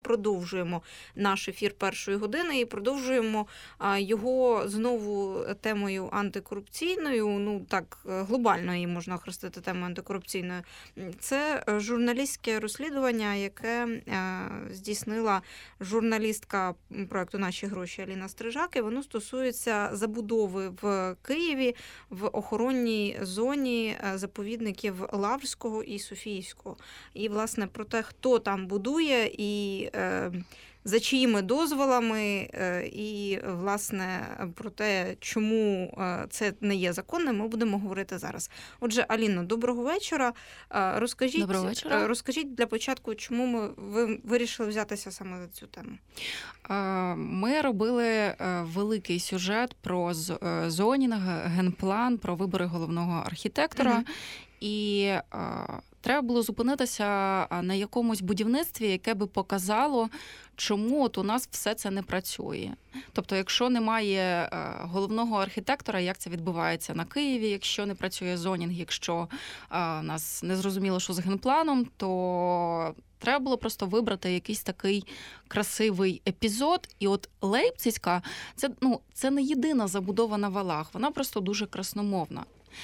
продовжуємо наш ефір першої години і продовжуємо його знову темою антикорупційною, ну так глобально її можна охрестити темою антикорупційною. Це журналістське розслідування, яке здійснила журналістка проєкту «Наші гроші» Аліна Стрижак, і воно стосується забудови в Києві в охоронній зоні заповідників Лаврського і Софійського. І, власне, про те, хто там будує і за чиїми дозволами, і, власне, про те, чому це не є законним, ми будемо говорити зараз. Отже, Аліно, доброго вечора. Розкажіть для початку, чому ви вирішили взятися саме за цю тему. Ми робили великий сюжет про зонінг, генплан, про вибори головного архітектора. І треба було зупинитися на якомусь будівництві, яке би показало, чому от у нас все це не працює. Тобто, якщо немає головного архітектора, як це відбувається на Києві, якщо не працює зонінг, якщо у нас не зрозуміло, що з генпланом, то треба було просто вибрати якийсь такий красивий епізод. І от Лейпцизька – це не єдина забудова на валах, вона просто дуже красномовна.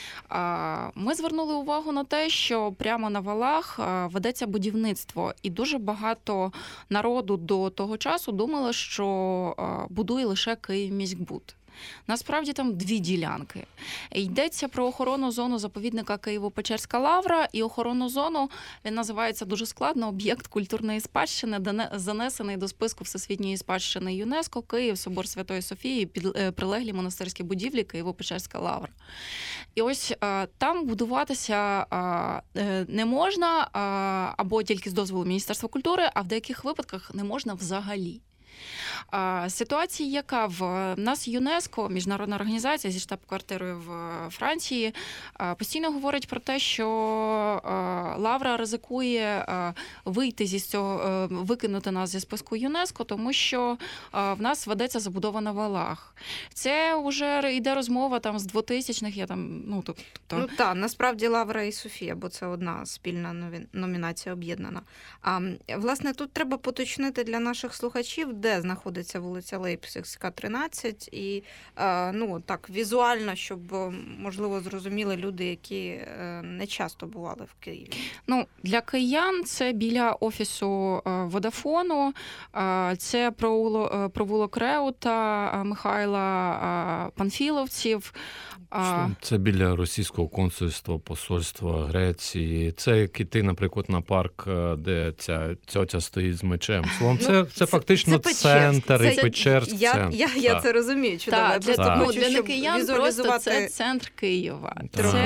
Ми звернули увагу на те, що прямо на валах ведеться будівництво, і дуже багато народу до того часу думало, що будує лише Київміськбуд. Насправді там дві ділянки. Йдеться про охоронну зону заповідника Києво-Печерська лавра, і охоронну зону, він називається дуже складно, об'єкт культурної спадщини, занесений до списку Всесвітньої спадщини ЮНЕСКО, Київ, Собор Святої Софії, прилеглі монастирські будівлі, Києво-Печерська лавра. І ось там будуватися не можна, або тільки з дозволу Міністерства культури, а в деяких випадках не можна взагалі. Ситуація, яка в нас ЮНЕСКО, міжнародна організація зі штаб-квартирою в Франції, постійно говорить про те, що Лавра ризикує вийти зі цього, викинути нас зі списку ЮНЕСКО, тому що в нас ведеться забудова на валах. Це вже йде розмова там з 2000-х, я там, насправді Лавра і Софія, бо це одна спільна номінація об'єднана. Власне, тут треба поточнити для наших слухачів, де знаходиться вулиця Лейпцизька, 13, і так візуально, щоб, можливо, зрозуміли люди, які не часто бували в Києві. Для киян це біля офісу Водафону, це провулок Реута, Михайла Панфіловців. Це біля російського консульства, посольства Греції. Це як іти, наприклад, на парк, де ця тьотя стоїть з мечем. Словом, це фактично центр і Печерськ. Я це розумію. Чудово. Для некиян просто це центр Києва.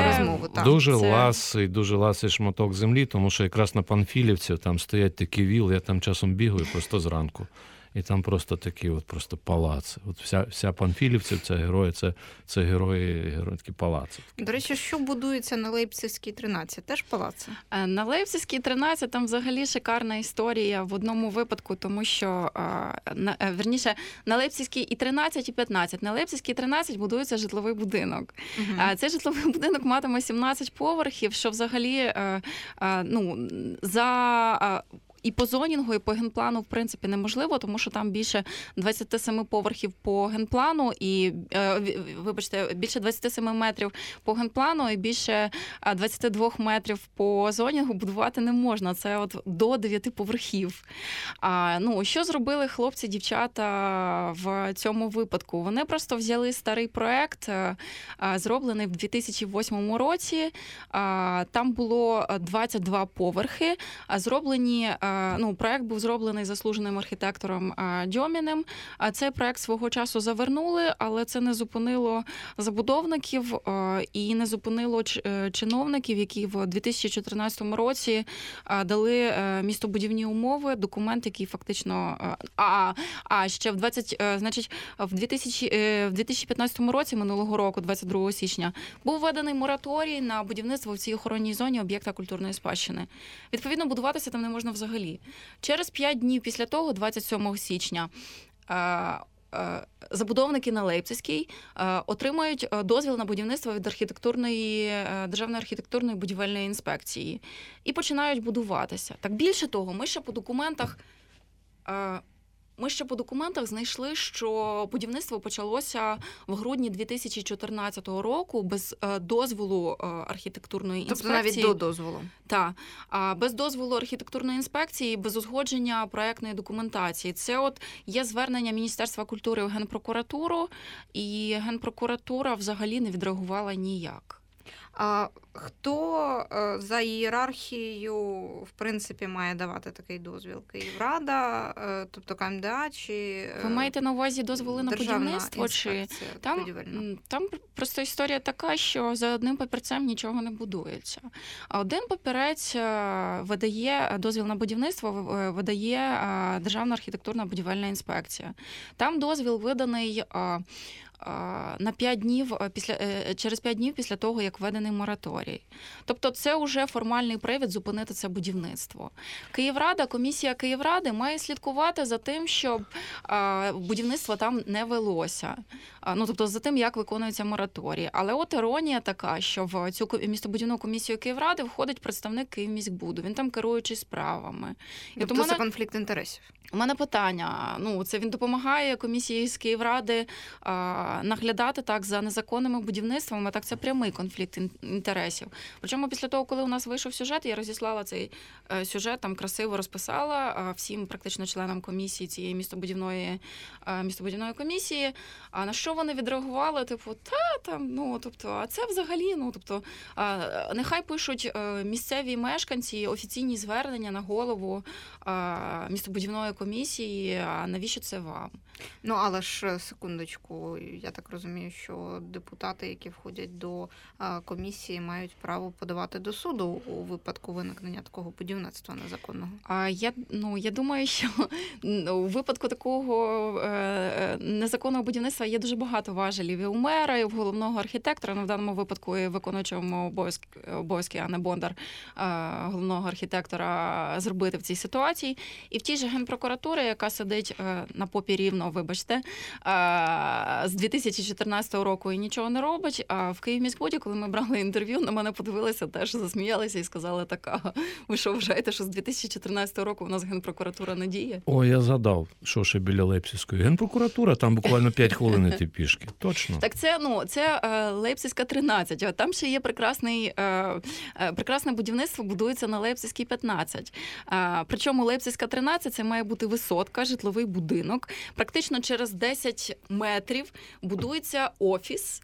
Дуже ласий шматок землі, тому що якраз на Панфілівці там стоять такі вілли, я там часом бігаю просто зранку. І там просто такі просто палаци. От вся Панфілівця, це герої, це герої такі палаци. До речі, що будується на Лейпцизькій 13? Теж палаци? На Лейпцизькій 13 там взагалі шикарна історія в одному випадку, тому що, на Лейпцизькій і 13, і 15. На Лейпцизькій 13 будується житловий будинок. Цей житловий будинок матиме 17 поверхів, що взагалі і по зонінгу, і по генплану, в принципі, неможливо, тому що там більше 27 поверхів по генплану, і, більше 27 метрів по генплану, і більше 22 метрів по зонінгу будувати не можна. Це от до 9 поверхів. Що зробили хлопці, дівчата в цьому випадку? Вони просто взяли старий проект, зроблений в 2008 році. Там було 22 поверхи, зроблені. Проект був зроблений заслуженим архітектором Дьоміним. Цей проект свого часу завернули, але це не зупинило забудовників і не зупинило чиновників, які в 2014 році дали містобудівні умови, документ, який фактично... ще в 2015 році, минулого року, 22 січня, був введений мораторій на будівництво в цій охоронній зоні об'єкта культурної спадщини. Відповідно, будуватися там не можна взагалі. Через 5 днів після того, 27 січня, забудовники на Лейпцизькій отримають дозвіл на будівництво від Державної архітектурної будівельної інспекції і починають будуватися. Так більше того, ми ще по документах Ми ще по документах знайшли, що будівництво почалося в грудні 2014 року без дозволу архітектурної інспекції. Тобто навіть до дозволу. Так. Без дозволу архітектурної інспекції, без узгодження проектної документації. Це от є звернення Міністерства культури в Генпрокуратуру, і Генпрокуратура взагалі не відреагувала ніяк. А хто за ієрархією, в принципі, має давати такий дозвіл? Київрада, тобто КМДА, чи Ви маєте на увазі дозволи на Державна будівництво? Чи інспекція будівельна? там просто історія така, що за одним папірцем нічого не будується. А один папірець видає дозвіл на будівництво, видає Державна архітектурна будівельна інспекція. Там дозвіл виданий на 5 днів через 5 днів після того, як введений мораторій. Тобто це вже формальний привід зупинити це будівництво. Київрада, комісія Київради має слідкувати за тим, щоб будівництво там не велося. Ну, тобто за тим, як виконується мораторій. Але от іронія така, що в цю містобудівну комісію Київради входить представник Київміськбуду. Він там керуючий справами. Тобто це конфлікт інтересів? У мене питання. Ну, це він допомагає комісії з Київради наглядати так за незаконними будівництвами, так це прямий конфлікт інтересів. Причому після того, коли у нас вийшов сюжет, я розіслала цей сюжет, там красиво розписала всім практично членам комісії цієї містобудівної комісії. А на що вони відреагували? Типу, а це взагалі, нехай пишуть місцеві мешканці офіційні звернення на голову містобудівної комісії, а навіщо це вам? Ну, але ж, секундочку, я так розумію, що депутати, які входять до комісії, мають право подавати до суду у випадку виникнення такого будівництва незаконного. Я думаю, що у випадку такого незаконного будівництва є дуже багато важелів і у мера, і у головного архітектора, в даному випадку і виконуючому обов'язки Анни Бондар, головного архітектора, зробити в цій ситуації. І в тій же Генпрокуратурі, яка сидить на попі рівно, вибачте, з 2014 року і нічого не робить, а в Київміськбуді, коли ми брали інтерв'ю, на мене подивилися, теж засміялися і сказали так, ви що вважаєте, що з 2014 року у нас Генпрокуратура не діє? О, я згадав, що ще біля Лейпцизької. Генпрокуратура, там буквально 5 хвилин йти пішки. Точно. Так це Лейпцизька 13, а там ще є прекрасне будівництво, будується на Лейпцизькій 15. Причому Лейпцизька 13 – це має бути висотка, житловий будинок. Практично через 10 метрів будується офіс,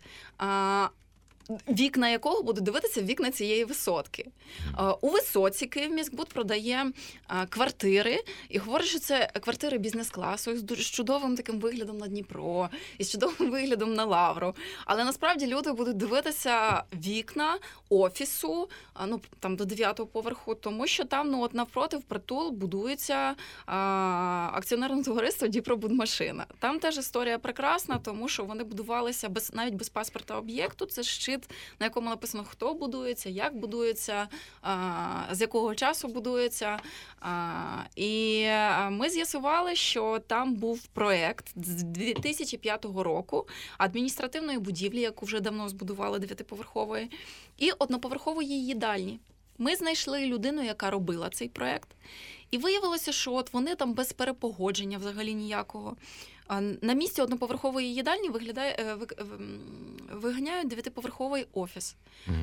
вікна якого будуть дивитися вікна цієї висотки. У висоці Київміськбуд продає квартири і говорить, що це квартири бізнес-класу з чудовим таким виглядом на Дніпро, і з чудовим виглядом на Лавру. Але насправді люди будуть дивитися вікна офісу, там до 9-го поверху, тому що там, навпроти, впритул будується акціонерне товариство Дніпробудмашина. Там теж історія прекрасна, тому що вони будувалися навіть без паспорта об'єкту. Це щит, на якому написано, хто будується, як будується, з якого часу будується. І ми з'ясували, що там був проєкт з 2005 року адміністративної будівлі, яку вже давно збудували 9-поверхової, і одноповерхової їдальні. Ми знайшли людину, яка робила цей проєкт, і виявилося, що вони там без перепогодження взагалі ніякого. На місці одноповерхової їдальні виганяють 9-поверховий офіс.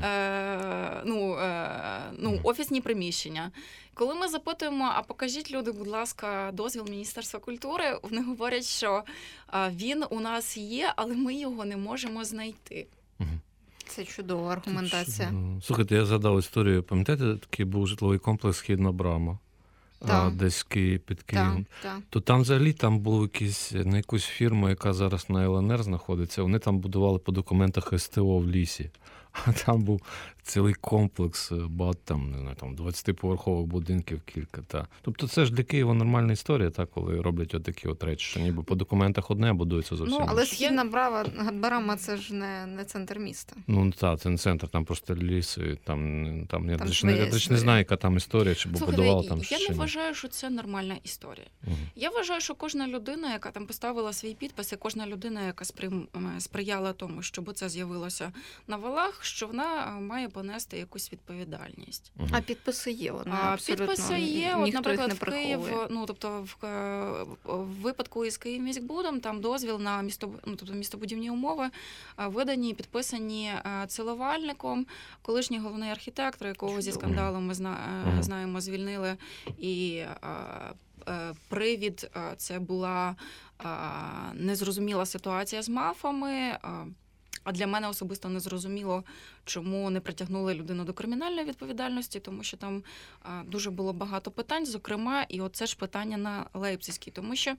Офісні приміщення. Коли ми запитуємо, а покажіть, люди, будь ласка, дозвіл Міністерства культури, вони говорять, що він у нас є, але ми його не можемо знайти. Це чудова аргументація. Слухайте, я згадав історію. Пам'ятаєте, такий був житловий комплекс «Східна брама», десь під Києвом? То там взагалі був якусь фірму, яка зараз на ЛНР знаходиться, вони там будували по документах СТО в лісі. А там був цілий комплекс, там 20-поверхових будинків кілька. Тобто це ж для Києва нормальна історія, коли роблять отакі речі, що ніби по документах одне, а будується зовсім інше. Але Східна Брама – це ж не центр міста. Це не центр, там просто ліс, я не знаю, яка там історія, чи будувала там щось. Я не вважаю, що це нормальна історія. Я вважаю, що кожна людина, яка там поставила свій підпис, і кожна людина, яка сприяла тому, щоб це з'явилося на валах, що вона має понести якусь відповідальність. А підписи є, вони абсолютно підписи є. От, ніхто наприклад, їх не в Київ, приховує. ну тобто в випадку із Київміськбудом там дозвіл на містобудівні умови видані, підписані цілувальником, колишній головний архітектор, якого зі скандалом ми знаємо, звільнили, і привід це була незрозуміла ситуація з МАФами. А для мене особисто не зрозуміло, чому не притягнули людину до кримінальної відповідальності, тому що там дуже було багато питань, зокрема, і оце ж питання на Лейпцизькій, тому що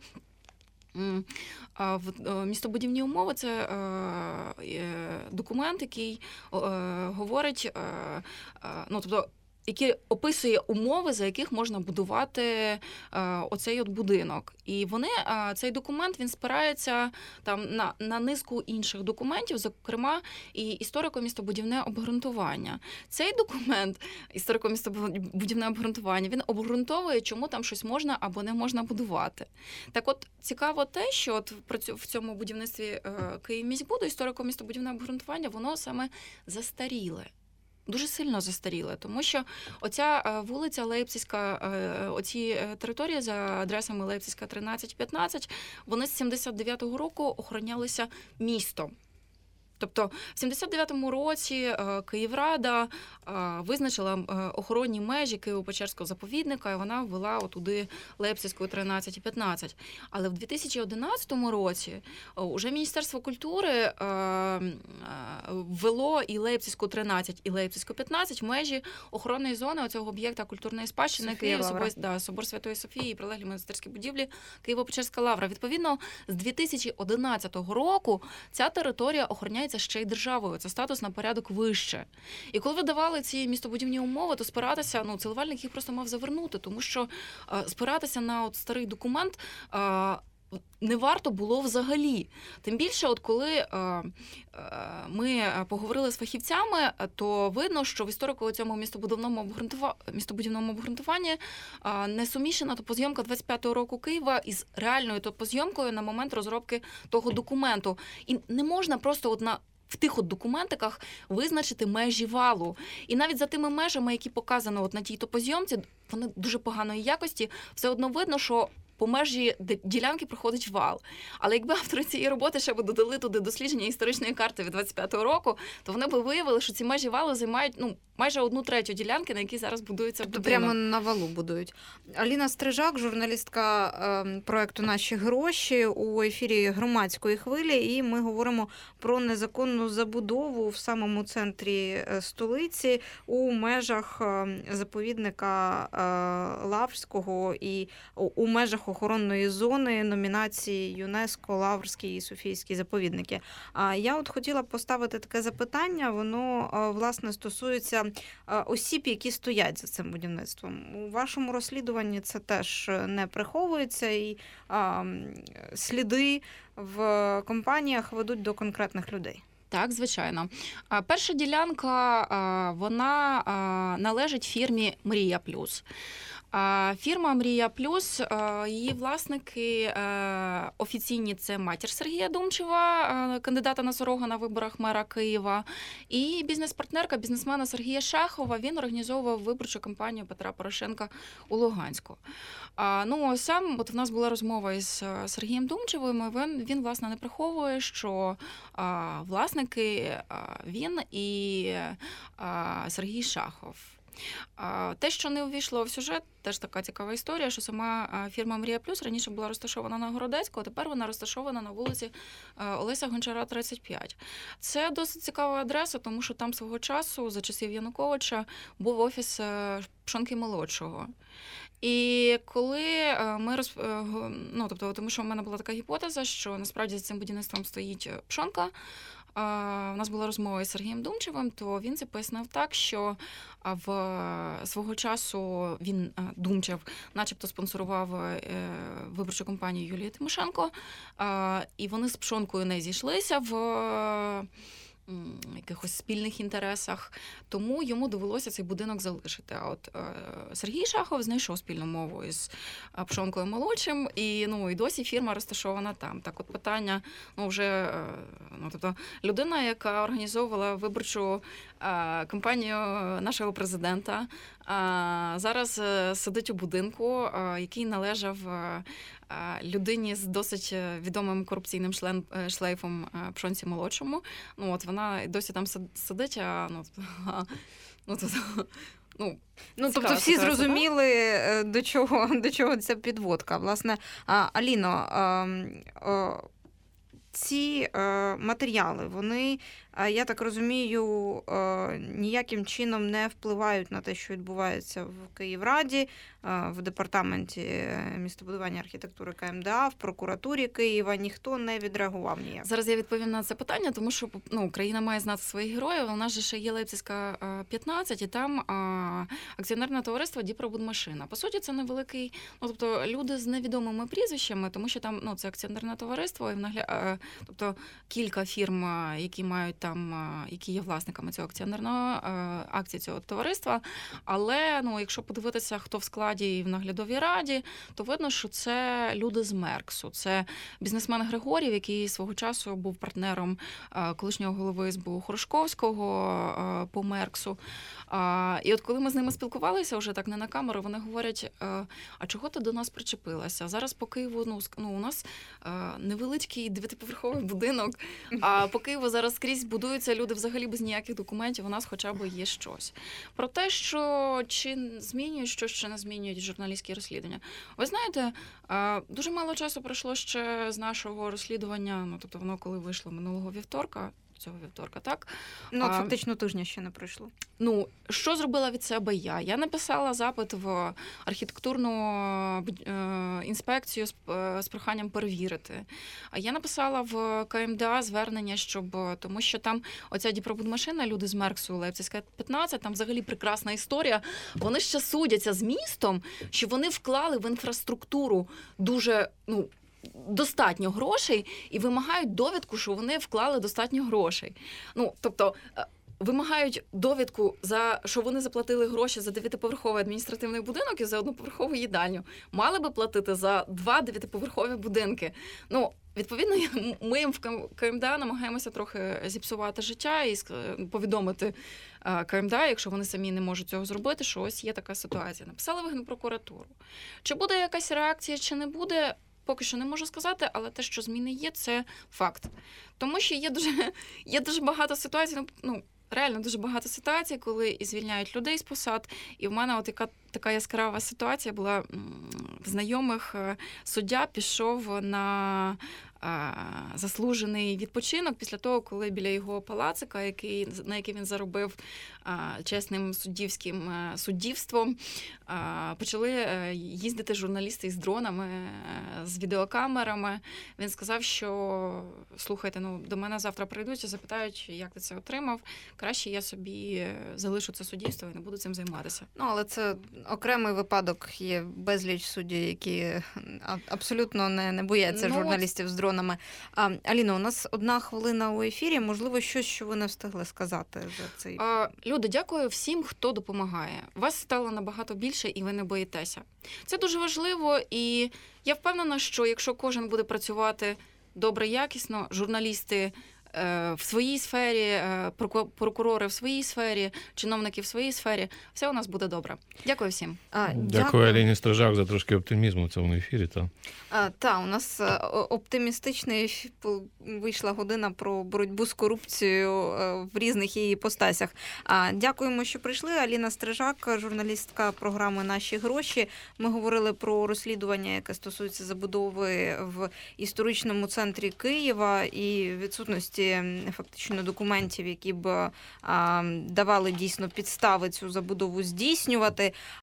містобудівні умови – це документ, який говорить, ну, тобто, який описує умови, за яких можна будувати оцей от будинок. І вони, цей документ, він спирається там на низку інших документів, зокрема і історико-містобудівне обґрунтування. Цей документ, історико-містобудівне обґрунтування, він обґрунтовує, чому там щось можна або не можна будувати. Так от, цікаво те, що от в цьому будівництві Київміськбуду історико-містобудівне обґрунтування, воно саме застаріле. Дуже сильно застаріле, тому що оця вулиця Лейпцизька, оці території за адресами Лейпцизька 13-15, вони з 79-го року охоронялися містом. Тобто в 79-му році Київрада визначила охоронні межі Києво-Печерського заповідника, і вона ввела отуди Лейпцизьку 13 і 15. Але в 2011 році уже Міністерство культури ввело і Лейпцизьку 13, і Лейпцизьку 15 в межі охоронної зони оцього об'єкта культурної спадщини Київ, Собор Святої Софії і прилеглі монастирські будівлі Києво-Печерська лавра. Відповідно, з 2011 року ця територія охороняється ще й державою. Це статус на порядок вище. І коли видавали ці містобудівні умови, то спиратися, цілувальник їх просто мав завернути, тому що спиратися на от старий документ не варто було взагалі. Тим більше, от коли ми поговорили з фахівцями, то видно, що в історико цьому містобудівному обґрунтуванні не суміщена топозйомка 25-го року Києва із реальною топозйомкою на момент розробки того документу. І не можна просто в тих от документиках визначити межі валу. І навіть за тими межами, які показано от на тій топозйомці, вони дуже поганої якості, все одно видно, що по межі ділянки проходить вал. Але якби автори цієї роботи ще б додали туди дослідження історичної карти від 25-го року, то вони б виявили, що ці межі валу займають майже 1/3 ділянки, на якій зараз будується будинок. Прямо на валу будують. Аліна Стрижак, журналістка проекту «Наші гроші» у ефірі «Громадської хвилі», і ми говоримо про незаконну забудову в самому центрі столиці у межах заповідника Лаврського і у межах охоронної зони номінації ЮНЕСКО «Лаврський і Софійський заповідники». Я от хотіла поставити таке запитання, воно, власне, стосується осіб, які стоять за цим будівництвом. У вашому розслідуванні це теж не приховується, і сліди в компаніях ведуть до конкретних людей. Так, звичайно. Перша ділянка, вона належить фірмі «Мрія Плюс». Фірма «Мрія Плюс», її власники офіційні – це матір Сергія Думчева, кандидата носорога на виборах мера Києва, і бізнес-партнерка бізнесмена Сергія Шахова. Він організовував виборчу кампанію Петра Порошенка у Луганську. Сам, от в нас була розмова із Сергієм Думчевим, він власне, не приховує, що власники він і Сергій Шахов. Те, що не увійшло в сюжет, теж така цікава історія, що сама фірма «Мрія Плюс» раніше була розташована на Городецьку, а тепер вона розташована на вулиці Олеся Гончара, 35. Це досить цікава адреса, тому що там свого часу, за часів Януковича, був офіс Пшонки-молодшого. І коли ми тому що в мене була така гіпотеза, що насправді за цим будівництвом стоїть Пшонка, у нас була розмова із Сергієм Думчевим, то він це пояснив так, що свого часу він, Думчев, начебто спонсорував виборчу кампанію Юлії Тимошенко, і вони з Пшонкою не зійшлися якихось спільних інтересах, тому йому довелося цей будинок залишити. А от Сергій Шахов знайшов спільну мову із Пшонкою молодшим, і досі фірма розташована там. Так от питання, тобто людина, яка організовувала виборчу кампанію нашого президента, зараз сидить у будинку, який належав людині з досить відомим корупційним шлейфом Пшонці молодшому. Вона досі там сидить, тобто всі зрозуміли, до чого ця підводка. Власне, Аліно, ці матеріали, вони, я так розумію, ніяким чином не впливають на те, що відбувається в Київраді, в департаменті містобудування архітектури КМДА, в прокуратурі Києва. Ніхто не відреагував ніяк. Зараз я відповім на це питання, тому що Україна має знати своїх героїв. У нас же ще є Лейпцизька 15, і там акціонерне товариство Дніпробудмашина. По суті, це невеликий, тобто люди з невідомими прізвищами, тому що там це акціонерне товариство, і тобто кілька фірм, які мають там, які є власниками цього акціонерного акції цього товариства. Але якщо подивитися, хто в складі і в наглядовій раді, то видно, що це люди з Мерксу. Це бізнесмен Григорів, який свого часу був партнером колишнього голови СБУ Хорошковського по Мерксу. І от коли ми з ними спілкувалися, вже так не на камеру, вони говорять, а чого ти до нас причепилася? Зараз по Києву, у нас невеличкий 9-поверховий будинок, а по Києву зараз скрізь будуються люди взагалі без ніяких документів, у нас хоча б є щось. Про те, що чи змінюють щось, чи не змінюють журналістські розслідування. Ви знаєте, дуже мало часу пройшло ще з нашого розслідування, тобто воно коли вийшло минулого цього вівторка, так? Фактично тижня ще не пройшло. Що зробила від себе я? Я написала запит в архітектурну інспекцію з проханням перевірити. Я написала в КМДА звернення, тому що там оця Дніпробудмашина, люди з Мерксу, Лейпцизька 15, там взагалі прекрасна історія. Вони ще судяться з містом, що вони вклали в інфраструктуру дуже, достатньо грошей і вимагають довідку, що вони вклали достатньо грошей. Тобто вимагають довідку, що вони заплатили гроші за 9-поверховий адміністративний будинок і за 1-поверхову їдальню. Мали би платити за 2 9-поверхові будинки. Відповідно, ми їм в КМДА намагаємося трохи зіпсувати життя і повідомити КМДА, якщо вони самі не можуть цього зробити, що ось є така ситуація. Написали в Генпрокуратуру. Чи буде якась реакція, чи не буде, поки що не можу сказати, але те, що зміни є, це факт. Тому що є дуже багато ситуацій, реально дуже багато ситуацій, коли і звільняють людей з посад. І в мене така яскрава ситуація була в знайомих. Суддя пішов на заслужений відпочинок після того, коли біля його палацика, на який він заробив чесним суддівством, почали їздити журналісти із дронами, з відеокамерами. Він сказав, що слухайте, до мене завтра прийдуть і запитають, як ти це отримав. Краще я собі залишу це суддівство і не буду цим займатися. Але це окремий випадок. Є безліч суддів, які абсолютно не бояться журналістів з дронами. Аліно, у нас 1 хвилина у ефірі. Можливо, щось, що ви не встигли сказати за цей... Люди, дякую всім, хто допомагає. Вас стало набагато більше, і ви не боїтеся. Це дуже важливо, і я впевнена, що якщо кожен буде працювати добре, якісно, журналісти в своїй сфері, прокурори в своїй сфері, чиновники в своїй сфері, все у нас буде добре. Дякую всім. Дякую Аліні Стрижак за трошки оптимізму в цьому ефірі. У нас оптимістичний вийшла година про боротьбу з корупцією в різних її постасях. Дякуємо, що прийшли. Аліна Стрижак, журналістка програми «Наші гроші». Ми говорили про розслідування, яке стосується забудови в історичному центрі Києва і відсутності фактично документів, які б давали дійсно підстави цю забудову здійснювати.